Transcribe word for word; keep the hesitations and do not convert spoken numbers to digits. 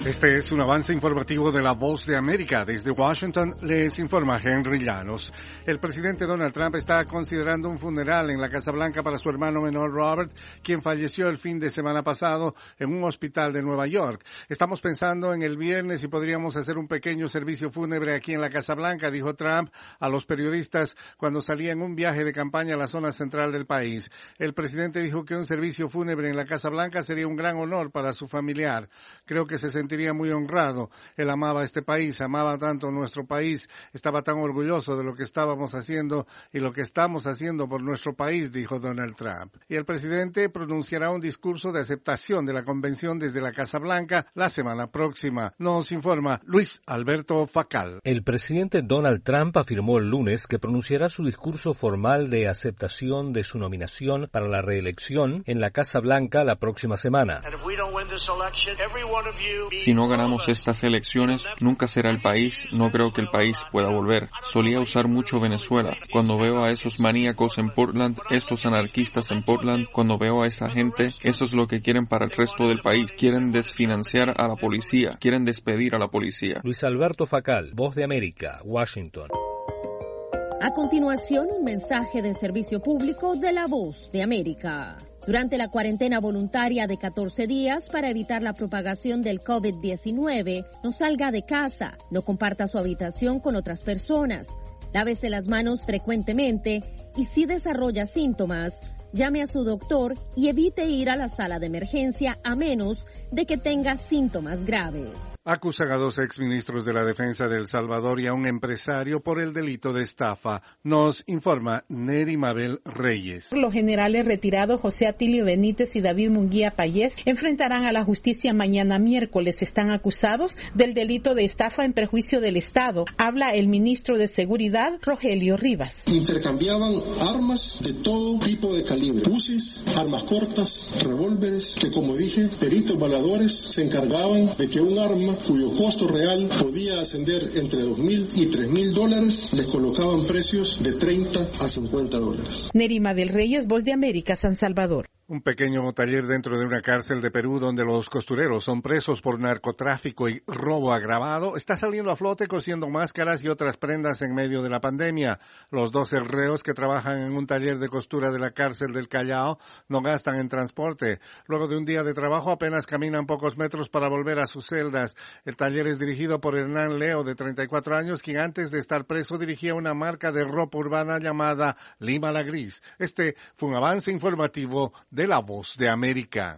Este es un avance informativo de La Voz de América. Desde Washington les informa Henry Llanos. El presidente Donald Trump está considerando un funeral en la Casa Blanca para su hermano menor Robert, quien falleció el fin de semana pasado en un hospital de Nueva York. Estamos pensando en el viernes y podríamos hacer un pequeño servicio fúnebre aquí en la Casa Blanca, dijo Trump a los periodistas cuando salía en un viaje de campaña a la zona central del país. El presidente dijo que un servicio fúnebre en la Casa Blanca sería un gran honor para su familiar. Creo que se sentiría muy honrado. Él amaba este país, amaba tanto nuestro país, estaba tan orgulloso de lo que estábamos haciendo y lo que estamos haciendo por nuestro país, dijo Donald Trump. Y el presidente pronunciará un discurso de aceptación de la convención desde la Casa Blanca la semana próxima. Nos informa Luis Alberto Facal. El presidente Donald Trump afirmó el lunes que pronunciará su discurso formal de aceptación de su nominación para la reelección en la Casa Blanca la próxima semana. Si no ganamos estas elecciones, nunca será el país, no creo que el país pueda volver. Solía usar mucho Venezuela. Cuando veo a esos maníacos en Portland, estos anarquistas en Portland, cuando veo a esa gente, eso es lo que quieren para el resto del país. Quieren desfinanciar a la policía, quieren despedir a la policía. Luis Alberto Facal, Voz de América, Washington. A continuación, un mensaje de servicio público de La Voz de América. Durante la cuarentena voluntaria de catorce días para evitar la propagación del COVID diecinueve, no salga de casa, no comparta su habitación con otras personas, lávese las manos frecuentemente y si desarrolla síntomas, llame a su doctor y evite ir a la sala de emergencia a menos de que tenga síntomas graves. Acusan a dos exministros de la Defensa de El Salvador y a un empresario por el delito de estafa. Nos informa Neri Mabel Reyes. Los generales retirados José Atilio Benítez y David Munguía Payés enfrentarán a la justicia mañana miércoles. Están acusados del delito de estafa en perjuicio del Estado. Habla el ministro de Seguridad, Rogelio Rivas. Intercambiaban armas de todo tipo de calibre, fusiles, armas cortas, revólveres, que como dije, peritos evaluadores se encargaban de que un arma cuyo costo real podía ascender entre dos mil y tres mil dólares, les colocaban precios de treinta a cincuenta dólares. Nerima del Reyes, Voz de América, San Salvador. Un pequeño taller dentro de una cárcel de Perú donde los costureros son presos por narcotráfico y robo agravado está saliendo a flote cosiendo máscaras y otras prendas en medio de la pandemia. Los doce reos que trabajan en un taller de costura de la cárcel del Callao no gastan en transporte. Luego de un día de trabajo apenas caminan pocos metros para volver a sus celdas. El taller es dirigido por Hernán Leo, de treinta y cuatro años, quien antes de estar preso dirigía una marca de ropa urbana llamada Lima la Gris. Este fue un avance informativo de La Voz de América.